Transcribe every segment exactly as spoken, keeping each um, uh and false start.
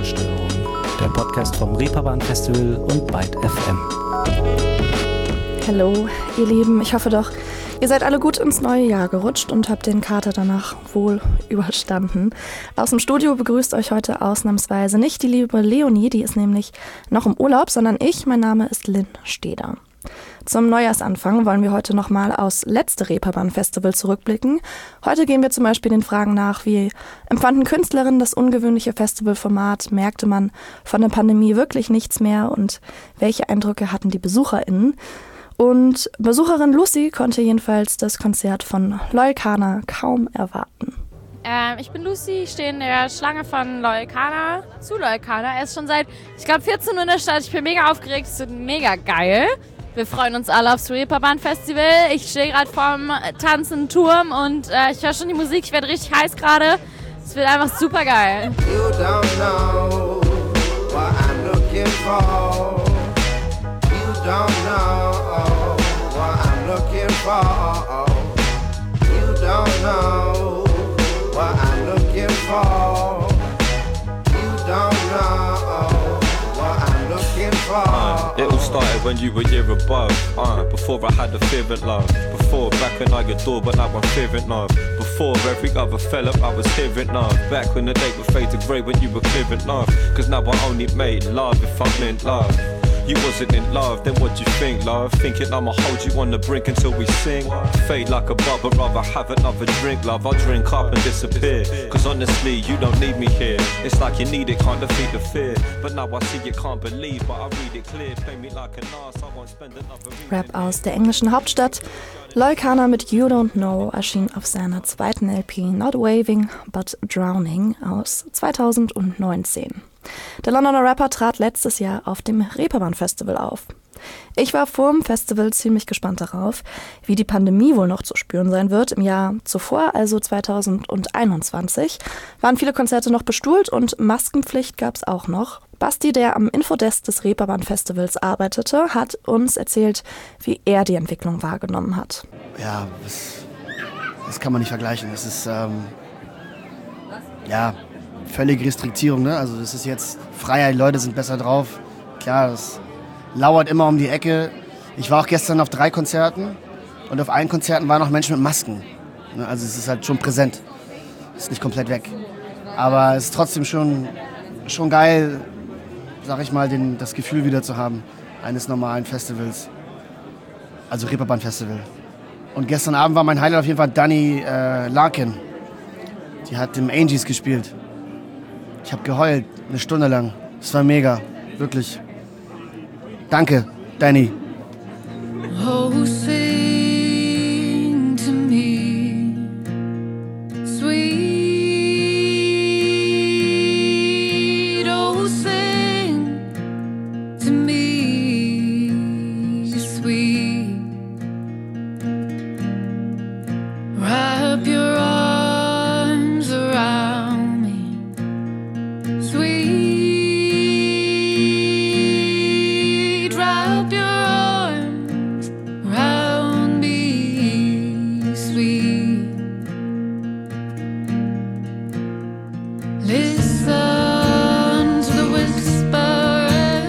Ruhestörung, der Podcast vom Reeperbahn Festival und Byte F M. Hallo, ihr Lieben, ich hoffe doch, ihr seid alle gut ins neue Jahr gerutscht und habt den Kater danach wohl überstanden. Aus dem Studio begrüßt euch heute ausnahmsweise nicht die liebe Leonie, die ist nämlich noch im Urlaub, sondern ich, mein Name ist Lynn Steder. Zum Neujahrsanfang wollen wir heute nochmal aufs letzte Reeperbahn-Festival zurückblicken. Heute gehen wir zum Beispiel den Fragen nach, wie empfanden Künstlerinnen das ungewöhnliche Festivalformat, merkte man von der Pandemie wirklich nichts mehr und welche Eindrücke hatten die BesucherInnen? Und Besucherin Lucy konnte jedenfalls das Konzert von Loyle Carner kaum erwarten. Ähm, ich bin Lucy, ich stehe in der Schlange von Loyle Carner zu Loyle Carner. Er ist schon seit, ich glaube, vierzehn Uhr in der Stadt. Ich bin mega aufgeregt, es wird mega geil. Wir freuen uns alle aufs Reeperbahn Festival. Ich stehe gerade vorm tanzenden Turm und äh, ich höre schon die Musik. Ich werde richtig heiß gerade. Es wird einfach super geil. You don't know what I'm looking for. You don't know what I'm looking for. You don't know what I'm looking for. You don't know what I'm looking for. Uh, it all started when you were year above. Uh, before I had a fear of love. Before back when I adored, but now I'm fearing love. Before every other fella I was hearing love. Back when the day would fade to grey when you were clearing love. Cause now I only made love if I'm in love. You wasn't in love, then what you think, love? Thinking I'ma hold you on the brink until we sing. Fade like a bubble, rather have another drink, love. I'll drink up and disappear. Cause honestly, you don't need me here. It's like you need it, can't defeat the fear. But now I see you can't believe, but I read it clear. Play me like an ass, I won't spend another evening. Rap aus der englischen Hauptstadt. Loyle Carner mit You Don't Know erschien auf seiner zweiten L P Not Waving, but Drowning aus zweitausendneunzehn. Der Londoner Rapper trat letztes Jahr auf dem Reeperbahn Festival auf. Ich war vor dem Festival ziemlich gespannt darauf, wie die Pandemie wohl noch zu spüren sein wird. Im Jahr zuvor, also zweitausendeinundzwanzig, waren viele Konzerte noch bestuhlt und Maskenpflicht gab es auch noch. Basti, der am Infodesk des Reeperbahn Festivals arbeitete, hat uns erzählt, wie er die Entwicklung wahrgenommen hat. Ja, das, das kann man nicht vergleichen. Das ist, ähm, ja... völlige Restriktierung, ne? Also das ist jetzt Freiheit, Leute sind besser drauf. Klar, das lauert immer um die Ecke. Ich war auch gestern auf drei Konzerten und auf allen Konzerten waren auch Menschen mit Masken. Ne? Also es ist halt schon präsent. Ist nicht komplett weg. Aber es ist trotzdem schon, schon geil, sag ich mal, den, das Gefühl wieder zu haben eines normalen Festivals. Also Reeperbahn Festival. Und gestern Abend war mein Highlight auf jeden Fall Dani äh, Larkin. Die hat im Angies gespielt. Ich habe geheult, eine Stunde lang. Das war mega, wirklich. Danke, Danny. Oh, sing to me, sweet. Oh, sing to me, sweet. Wrap your arms around me. Sweet, wrap your arms around me, sweet. Listen to the whisper.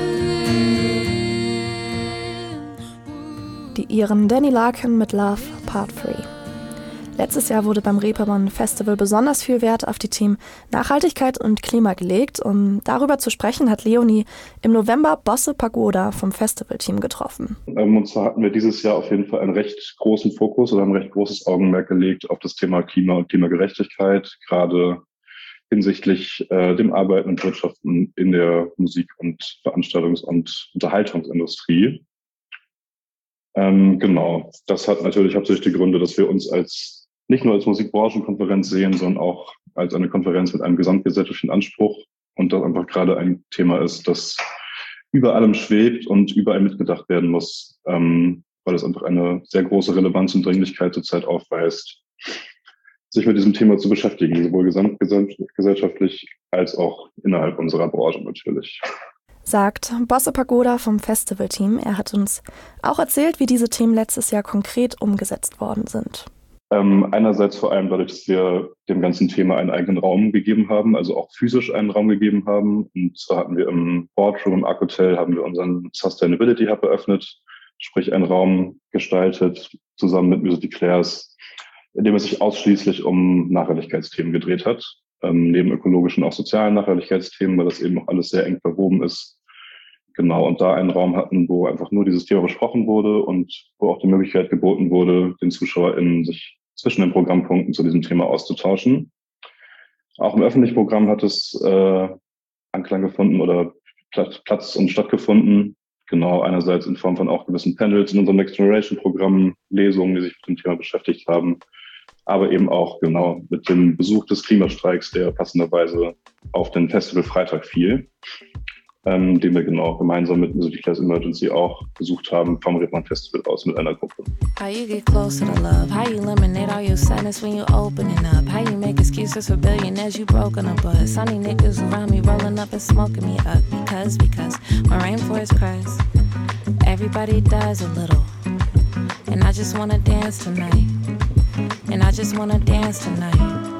Die Iren Dani Larkin mit Love Part drei. Letztes Jahr wurde beim Reeperbahn Festival besonders viel Wert auf die Themen Nachhaltigkeit und Klima gelegt. Um darüber zu sprechen, hat Leonie im November Bosse Pagoda vom Festivalteam getroffen. Und zwar hatten wir dieses Jahr auf jeden Fall einen recht großen Fokus oder ein recht großes Augenmerk gelegt auf das Thema Klima und Klimagerechtigkeit, gerade hinsichtlich äh, dem Arbeiten und Wirtschaften in der Musik- und Veranstaltungs- und Unterhaltungsindustrie. Ähm, genau, das hat natürlich hauptsächlich die Gründe, dass wir uns als nicht nur als Musikbranchenkonferenz sehen, sondern auch als eine Konferenz mit einem gesamtgesellschaftlichen Anspruch und das einfach gerade ein Thema ist, das über allem schwebt und überall mitgedacht werden muss, ähm, weil es einfach eine sehr große Relevanz und Dringlichkeit zurzeit aufweist, sich mit diesem Thema zu beschäftigen, sowohl gesamtgesellschaftlich als auch innerhalb unserer Branche natürlich. Sagt Bosse Pagoda vom Festivalteam. Er hat uns auch erzählt, wie diese Themen letztes Jahr konkret umgesetzt worden sind. Ähm, einerseits vor allem dadurch, dass wir dem ganzen Thema einen eigenen Raum gegeben haben, also auch physisch einen Raum gegeben haben. Und zwar hatten wir im Boardroom im Arc Hotel haben wir unseren Sustainability Hub eröffnet, sprich einen Raum gestaltet, zusammen mit Music Declares, in dem es sich ausschließlich um Nachhaltigkeitsthemen gedreht hat. Ähm, neben ökologischen auch sozialen Nachhaltigkeitsthemen, weil das eben auch alles sehr eng verwoben ist. Genau, und da einen Raum hatten, wo einfach nur dieses Thema besprochen wurde und wo auch die Möglichkeit geboten wurde, den ZuschauerInnen sich zwischen den Programmpunkten zu diesem Thema auszutauschen. Auch im öffentlichen Programm hat es äh, Anklang gefunden oder Platz und stattgefunden. Genau, einerseits in Form von auch gewissen Panels in unserem Next Generation Programm, Lesungen, die sich mit dem Thema beschäftigt haben, aber eben auch genau mit dem Besuch des Klimastreiks, der passenderweise auf den Festival Freitag fiel. Ähm, den wir genau gemeinsam mit Music Declares Emergency auch besucht haben vom Reeperbahn Festival aus mit einer Gruppe. How you get close to the love, how you eliminate all your sadness when you opening up, how you make excuses for billionaires you broken up, but sunny niggas around me rolling up and smoking me up, because, because my rainforest cries, everybody dies a little, and I just wanna dance tonight, and I just wanna dance tonight,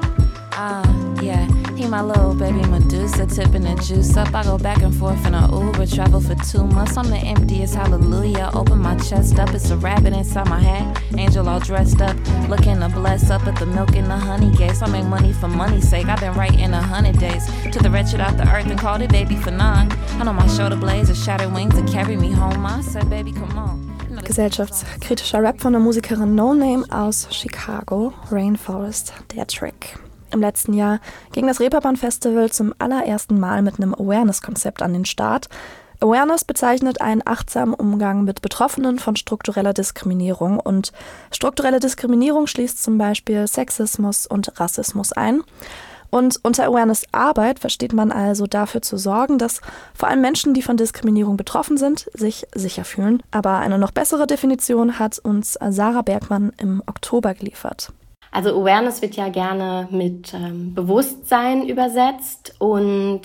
ah, uh, yeah. He my little baby Medusa, tipping the juice up. I go back and forth in a Uber, travel for two months. I'm the emptiest hallelujah. Open my chest up, it's a rabbit inside my hat. Angel all dressed up, looking to bless up at the milk and the honey gates. I make money for money's sake. I've been writing a hundred days to the wretched out the earth and called it baby for none. I know my shoulder blades are shattered wings to carry me home. I said, baby, come on. Gesellschaftskritischer Rap von der Musikerin No Name aus Chicago, Rainforest, der Trick. Im letzten Jahr ging das Reeperbahn Festival zum allerersten Mal mit einem Awareness-Konzept an den Start. Awareness bezeichnet einen achtsamen Umgang mit Betroffenen von struktureller Diskriminierung. Und strukturelle Diskriminierung schließt zum Beispiel Sexismus und Rassismus ein. Und unter Awareness-Arbeit versteht man also dafür zu sorgen, dass vor allem Menschen, die von Diskriminierung betroffen sind, sich sicher fühlen. Aber eine noch bessere Definition hat uns Sarah Bergmann im Oktober geliefert. Also Awareness wird ja gerne mit ähm, Bewusstsein übersetzt und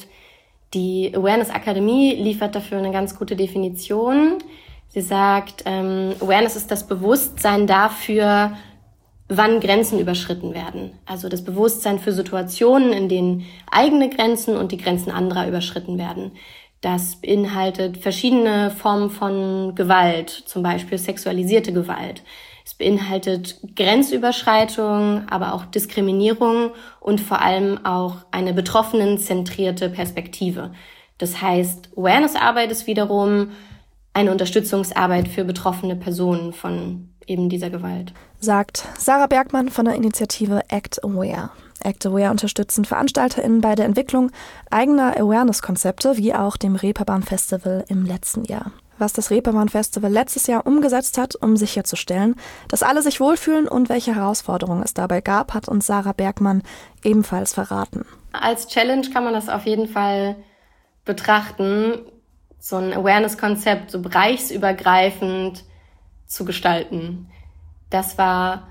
die Awareness Akademie liefert dafür eine ganz gute Definition. Sie sagt, ähm, Awareness ist das Bewusstsein dafür, wann Grenzen überschritten werden. Also das Bewusstsein für Situationen, in denen eigene Grenzen und die Grenzen anderer überschritten werden. Das beinhaltet verschiedene Formen von Gewalt, zum Beispiel sexualisierte Gewalt. Es beinhaltet Grenzüberschreitung, aber auch Diskriminierung und vor allem auch eine betroffenenzentrierte Perspektive. Das heißt, Awareness-Arbeit ist wiederum eine Unterstützungsarbeit für betroffene Personen von eben dieser Gewalt. Sagt Sarah Bergmann von der Initiative Act Aware. Act Aware unterstützen VeranstalterInnen bei der Entwicklung eigener Awareness-Konzepte, wie auch dem Reeperbahn Festival im letzten Jahr. Was das Reeperbahn Festival letztes Jahr umgesetzt hat, um sicherzustellen, dass alle sich wohlfühlen und welche Herausforderungen es dabei gab, hat uns Sarah Bergmann ebenfalls verraten. Als Challenge kann man das auf jeden Fall betrachten, so ein Awareness-Konzept so bereichsübergreifend zu gestalten. Das war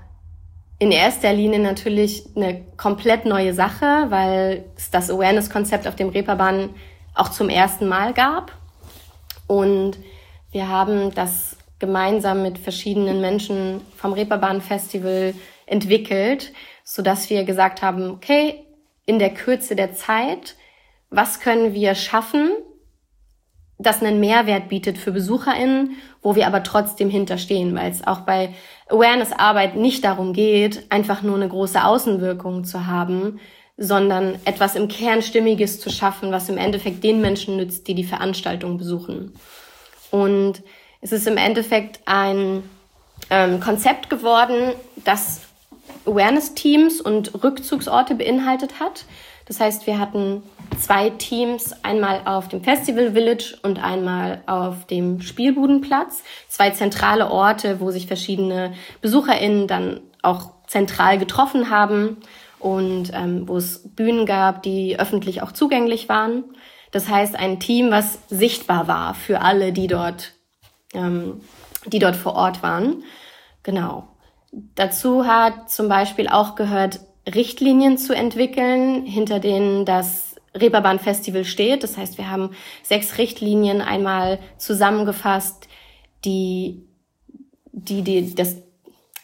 in erster Linie natürlich eine komplett neue Sache, weil es das Awareness-Konzept auf dem Reeperbahn auch zum ersten Mal gab. Und wir haben das gemeinsam mit verschiedenen Menschen vom Reeperbahn Festival entwickelt, sodass wir gesagt haben, okay, in der Kürze der Zeit, was können wir schaffen, das einen Mehrwert bietet für BesucherInnen, wo wir aber trotzdem hinterstehen, weil es auch bei Awareness-Arbeit nicht darum geht, einfach nur eine große Außenwirkung zu haben, sondern etwas im Kern Stimmiges zu schaffen, was im Endeffekt den Menschen nützt, die die Veranstaltung besuchen. Und es ist im Endeffekt ein ähm, Konzept geworden, das Awareness-Teams und Rückzugsorte beinhaltet hat. Das heißt, wir hatten zwei Teams, einmal auf dem Festival Village und einmal auf dem Spielbudenplatz. Zwei zentrale Orte, wo sich verschiedene BesucherInnen dann auch zentral getroffen haben und ähm, wo es Bühnen gab, die öffentlich auch zugänglich waren. Das heißt, ein Team, was sichtbar war für alle, die dort, ähm, die dort vor Ort waren. Genau. Dazu hat zum Beispiel auch gehört, Richtlinien zu entwickeln, hinter denen das Reeperbahn Festival steht. Das heißt, wir haben sechs Richtlinien einmal zusammengefasst, die, die, die das,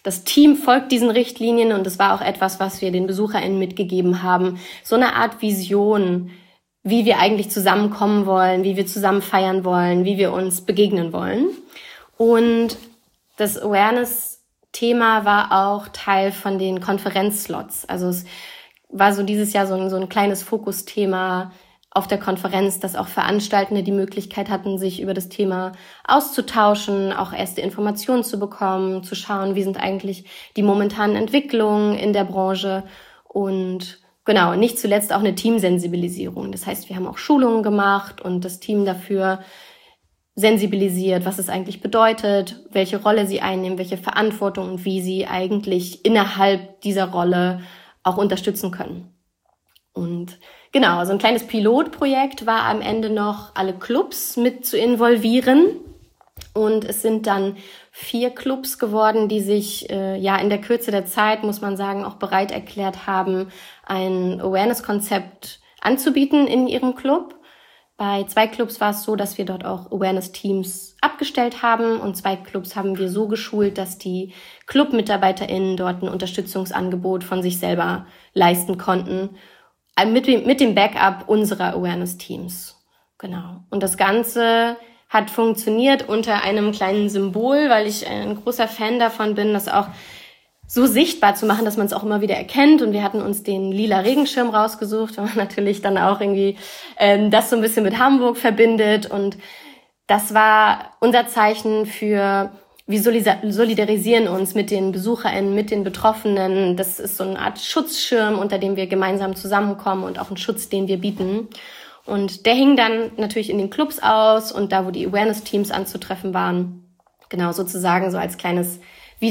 das Team folgt diesen Richtlinien und das war auch etwas, was wir den BesucherInnen mitgegeben haben. So eine Art Vision, wie wir eigentlich zusammenkommen wollen, wie wir zusammen feiern wollen, wie wir uns begegnen wollen. Und das Awareness-Thema war auch Teil von den Konferenzslots. Also es war so dieses Jahr so ein, so ein kleines Fokusthema auf der Konferenz, dass auch Veranstaltende die Möglichkeit hatten, sich über das Thema auszutauschen, auch erste Informationen zu bekommen, zu schauen, wie sind eigentlich die momentanen Entwicklungen in der Branche und genau, nicht zuletzt auch eine Teamsensibilisierung. Das heißt, wir haben auch Schulungen gemacht und das Team dafür sensibilisiert, was es eigentlich bedeutet, welche Rolle sie einnehmen, welche Verantwortung und wie sie eigentlich innerhalb dieser Rolle auch unterstützen können. Und genau, so ein kleines Pilotprojekt war am Ende noch, alle Clubs mit zu involvieren. Und es sind dann vier Clubs geworden, die sich äh, ja in der Kürze der Zeit, muss man sagen, auch bereit erklärt haben, ein Awareness-Konzept anzubieten in ihrem Club. Bei zwei Clubs war es so, dass wir dort auch Awareness-Teams abgestellt haben und zwei Clubs haben wir so geschult, dass die Club-MitarbeiterInnen dort ein Unterstützungsangebot von sich selber leisten konnten, mit, mit dem Backup unserer Awareness-Teams. Genau. Und das Ganze hat funktioniert unter einem kleinen Symbol, weil ich ein großer Fan davon bin, das auch so sichtbar zu machen, dass man es auch immer wieder erkennt. Und wir hatten uns den lila Regenschirm rausgesucht, weil man natürlich dann auch irgendwie ähm, das so ein bisschen mit Hamburg verbindet. Und das war unser Zeichen für, wir solidarisieren uns mit den BesucherInnen, mit den Betroffenen. Das ist so eine Art Schutzschirm, unter dem wir gemeinsam zusammenkommen und auch ein Schutz, den wir bieten. Und der hing dann natürlich in den Clubs aus und da, wo die Awareness-Teams anzutreffen waren. Genau, sozusagen so als kleines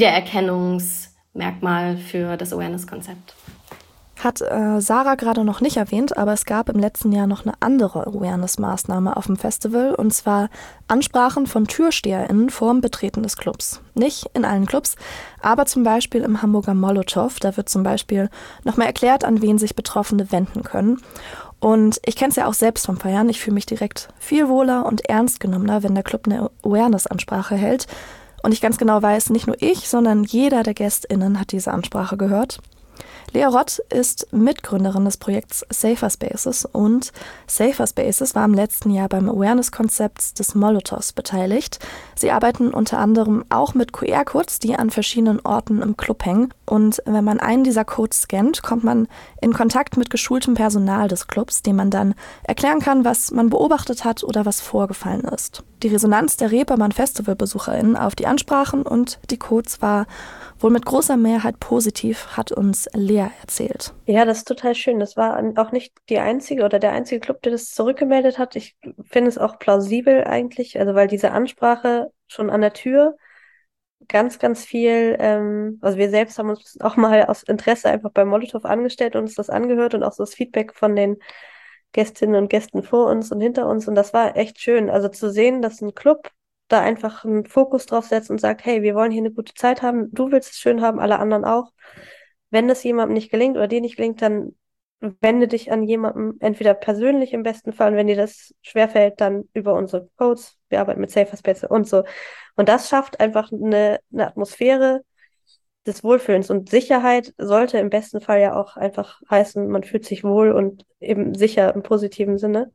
Wiedererkennungsmerkmal für das Awareness-Konzept. Hat äh, Sarah gerade noch nicht erwähnt, aber es gab im letzten Jahr noch eine andere Awareness-Maßnahme auf dem Festival, und zwar Ansprachen von TürsteherInnen vorm Betreten des Clubs. Nicht in allen Clubs, aber zum Beispiel im Hamburger Molotow. Da wird zum Beispiel nochmal erklärt, an wen sich Betroffene wenden können. Und ich kenne es ja auch selbst vom Feiern. Ich fühle mich direkt viel wohler und ernst genommener, wenn der Club eine Awareness-Ansprache hält. Und ich ganz genau weiß, nicht nur ich, sondern jeder der GästInnen hat diese Ansprache gehört. Lea Rott ist Mitgründerin des Projekts Safer Spaces und Safer Spaces war im letzten Jahr beim Awareness-Konzept des Molotows beteiligt. Sie arbeiten unter anderem auch mit Q R-Codes, die an verschiedenen Orten im Club hängen. Und wenn man einen dieser Codes scannt, kommt man in Kontakt mit geschultem Personal des Clubs, dem man dann erklären kann, was man beobachtet hat oder was vorgefallen ist. Die Resonanz der Reeperbahn-Festival-BesucherInnen auf die Ansprachen und die Codes war wohl mit großer Mehrheit positiv, hat uns Lea erzählt. Ja, das ist total schön. Das war auch nicht die einzige oder der einzige Club, der das zurückgemeldet hat. Ich finde es auch plausibel eigentlich, also weil diese Ansprache schon an der Tür ganz, ganz viel, ähm, also wir selbst haben uns auch mal aus Interesse einfach beim Molotow angestellt und uns das angehört und auch so das Feedback von den Gästinnen und Gästen vor uns und hinter uns, und das war echt schön. Also zu sehen, dass ein Club da einfach einen Fokus drauf setzt und sagt, hey, wir wollen hier eine gute Zeit haben, du willst es schön haben, alle anderen auch. Wenn das jemandem nicht gelingt oder dir nicht gelingt, dann wende dich an jemanden, entweder persönlich im besten Fall, und wenn dir das schwerfällt, dann über unsere Codes, wir arbeiten mit Safer Space und so. Und das schafft einfach eine, eine Atmosphäre des Wohlfühlens, und Sicherheit sollte im besten Fall ja auch einfach heißen, man fühlt sich wohl und eben sicher im positiven Sinne.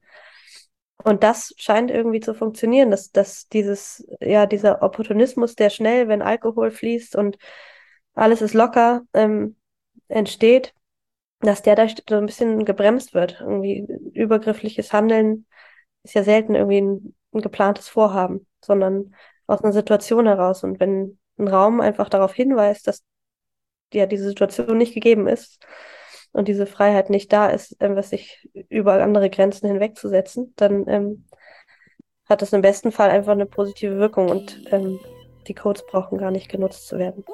Und das scheint irgendwie zu funktionieren, dass, dass dieses, ja, dieser Opportunismus, der schnell, wenn Alkohol fließt und alles ist locker, ähm, entsteht, dass der da so ein bisschen gebremst wird. Irgendwie übergriffliches Handeln ist ja selten irgendwie ein, ein geplantes Vorhaben, sondern aus einer Situation heraus. Und wenn ein Raum einfach darauf hinweist, dass ja diese Situation nicht gegeben ist und diese Freiheit nicht da ist, ähm, was sich über andere Grenzen hinwegzusetzen, dann ähm, hat das im besten Fall einfach eine positive Wirkung, und ähm, die Codes brauchen gar nicht genutzt zu werden.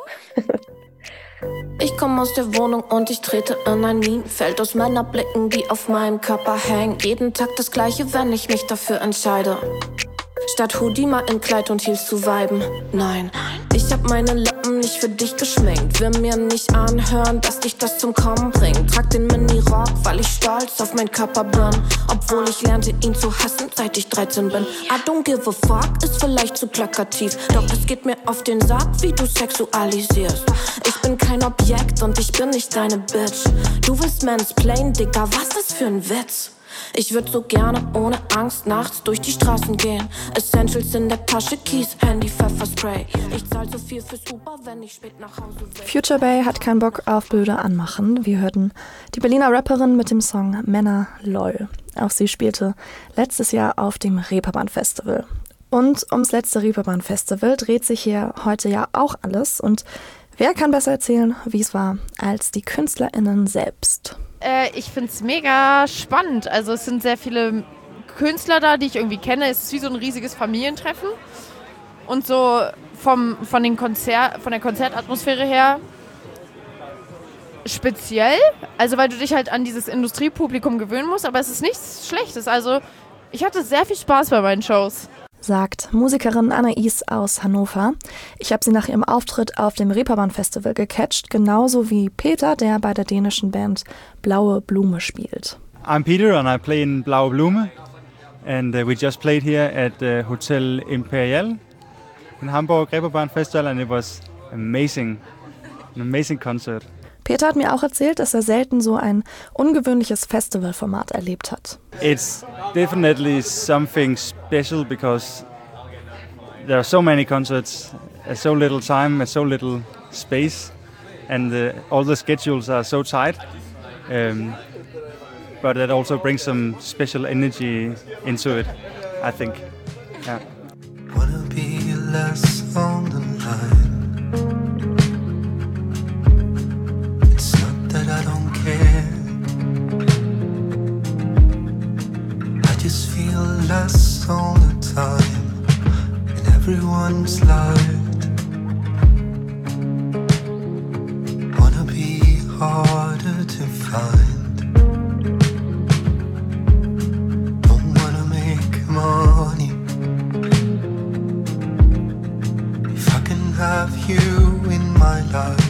Ich komme aus der Wohnung und ich trete in ein Minenfeld aus Männerblicken, die auf meinem Körper hängen. Jeden Tag das Gleiche, wenn ich mich dafür entscheide. Statt Hoodie mal in Kleid und Heels zu viben. Nein, ich hab meine Lippen nicht für dich geschminkt. Will mir nicht anhören, dass dich das zum Kommen bringt. Trag den Mini-Rock, weil ich stolz Salz auf mein Körper burn. Obwohl ich lernte ihn zu hassen, seit ich dreizehn bin. I don't give a fuck, ist vielleicht zu plakativ. Doch es geht mir auf den Sack, wie du sexualisierst. Ich bin kein Objekt und ich bin nicht deine Bitch. Du willst mansplain, Digga, was ist für ein Witz? Ich würd so gerne ohne Angst nachts durch die Straßen gehen. Essentials in der Tasche, Keys, Handy, Pfefferspray. Ich zahl so viel fürs Uber, wenn ich spät nach Hause will. Future Bay hat keinen Bock auf blöde Anmachen. Wir hörten die Berliner Rapperin mit dem Song Männer LOL. Auch sie spielte letztes Jahr auf dem Reeperbahn Festival. Und ums letzte Reeperbahn Festival dreht sich hier heute ja auch alles. Und wer kann besser erzählen, wie es war, als die KünstlerInnen selbst? Äh, ich finde es mega spannend. Also es sind sehr viele Künstler da, die ich irgendwie kenne. Es ist wie so ein riesiges Familientreffen. Und so vom, von, den Konzert, von der Konzertatmosphäre her speziell. Also weil du dich halt an dieses Industriepublikum gewöhnen musst. Aber es ist nichts Schlechtes. Also ich hatte sehr viel Spaß bei meinen Shows. Sagt Musikerin Anais aus Hannover. Ich habe sie nach ihrem Auftritt auf dem Reeperbahn Festival gecatcht, genauso wie Peter, der bei der dänischen Band Blaue Blume spielt. I'm Peter and I play in Blaue Blume and uh, we just played here at the Hotel Imperial in Hamburg Reeperbahn Festival and it was amazing, an amazing concert. Peter hat mir auch erzählt, dass er selten so ein ungewöhnliches Festivalformat erlebt hat. It's definitely something special because there are so many concerts at so little time, at so little space, and uh, all the schedules are so tight. Um, but that also brings some special energy into it, I think. Yeah. Wanna be less on the line. I don't care. I just feel less all the time in everyone's life. Wanna be harder to find. Don't wanna make money. If I can have you in my life,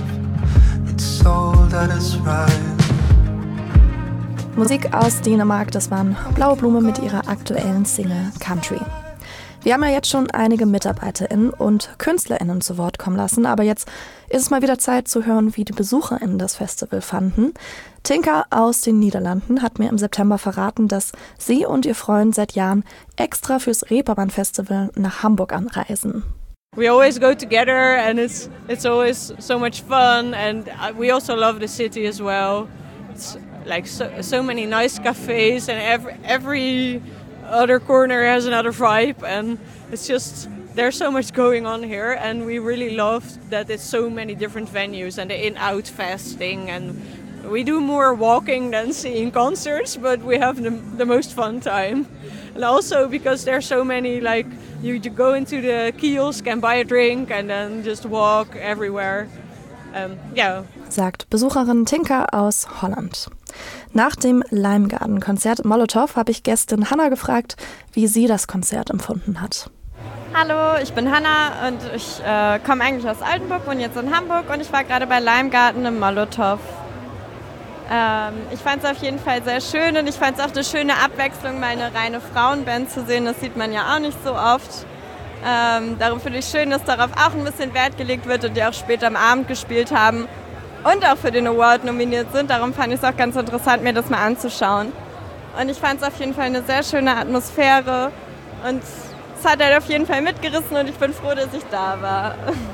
Musik aus Dänemark, das waren Blaue Blume mit ihrer aktuellen Single Country. Wir haben ja jetzt schon einige MitarbeiterInnen und KünstlerInnen zu Wort kommen lassen, aber jetzt ist es mal wieder Zeit zu hören, wie die BesucherInnen das Festival fanden. Tinka aus den Niederlanden hat mir im September verraten, dass sie und ihr Freund seit Jahren extra fürs Reeperbahn Festival nach Hamburg anreisen. We always go together and it's it's always so much fun, and we also love the city as well. It's like so, so many nice cafes and every, every other corner has another vibe, and it's just there's so much going on here, and we really love that it's so many different venues and the in-out fest thing, and we do more walking than seeing concerts, but we have the, the most fun time. And also because there's so many, like, you, you go into the kiosk and buy a drink and then just walk everywhere. Um, yeah. Sagt Besucherin Tinka aus Holland. Nach dem Limegarden-Konzert Molotow habe ich Gästin Hanna gefragt, wie sie das Konzert empfunden hat. Hallo, ich bin Hanna und ich äh, komme eigentlich aus Altenburg, wohne jetzt in Hamburg und ich war gerade bei Limegarden im Molotow. Ähm, ich fand es auf jeden Fall sehr schön und ich fand es auch eine schöne Abwechslung, mal eine reine Frauenband zu sehen. Das sieht man ja auch nicht so oft. Ähm, darum finde ich schön, dass darauf auch ein bisschen Wert gelegt wird und die auch später am Abend gespielt haben und auch für den Award nominiert sind. Darum fand ich es auch ganz interessant, mir das mal anzuschauen. Und ich fand es auf jeden Fall eine sehr schöne Atmosphäre und es hat halt auf jeden Fall mitgerissen und ich bin froh, dass ich da war.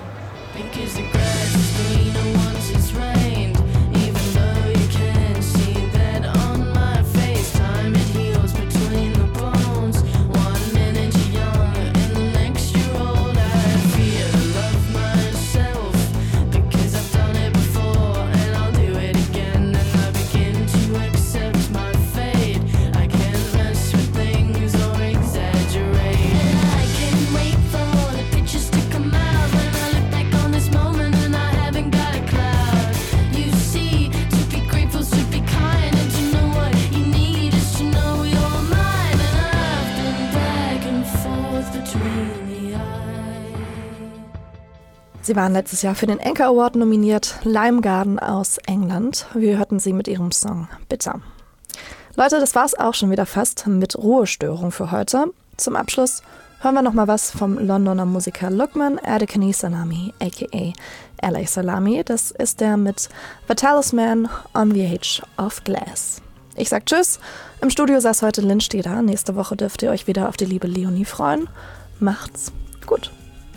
Sie waren letztes Jahr für den Anchor Award nominiert, Limegarden aus England. Wir hörten sie mit ihrem Song Bitter. Leute, das war's auch schon wieder fast mit Ruhestörung für heute. Zum Abschluss hören wir noch mal was vom Londoner Musiker Lukman Adekani Salami, aka L A Salami. Das ist der mit The Talisman on the Age of Glass. Ich sag Tschüss. Im Studio saß heute Lynn Steder. Nächste Woche dürft ihr euch wieder auf die liebe Leonie freuen. Macht's gut.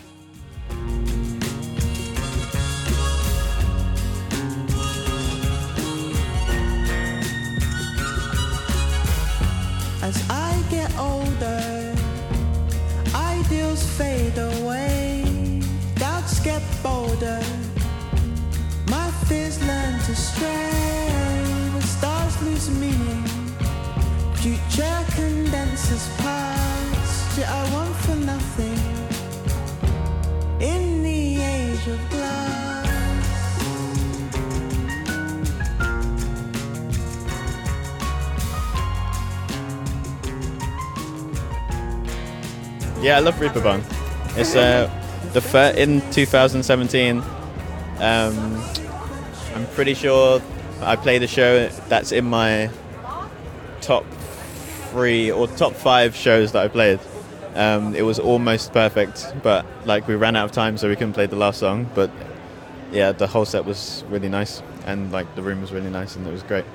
As I get older, ideals fade away, doubts get bolder, my fears learn to stray, the stars lose meaning, future condenses past, yet I want for nothing, in the age of glass. Yeah, I love Reeperbahn. It's uh, the fir- in twenty seventeen. Um, I'm pretty sure I played a show that's in my top three or top five shows that I played. Um, it was almost perfect, but like we ran out of time, so we couldn't play the last song. But yeah, the whole set was really nice, and like the room was really nice, and it was great.